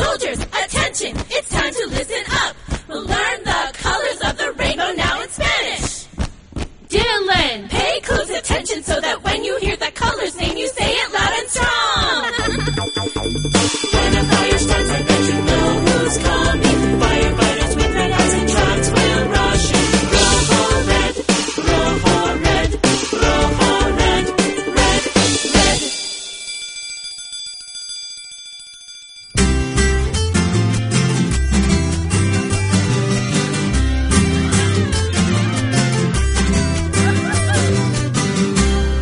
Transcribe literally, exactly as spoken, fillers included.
Soldiers, attention, it's time to listen up. We'll learn the colors of the rainbow now in Spanish. Dylan, pay close attention so that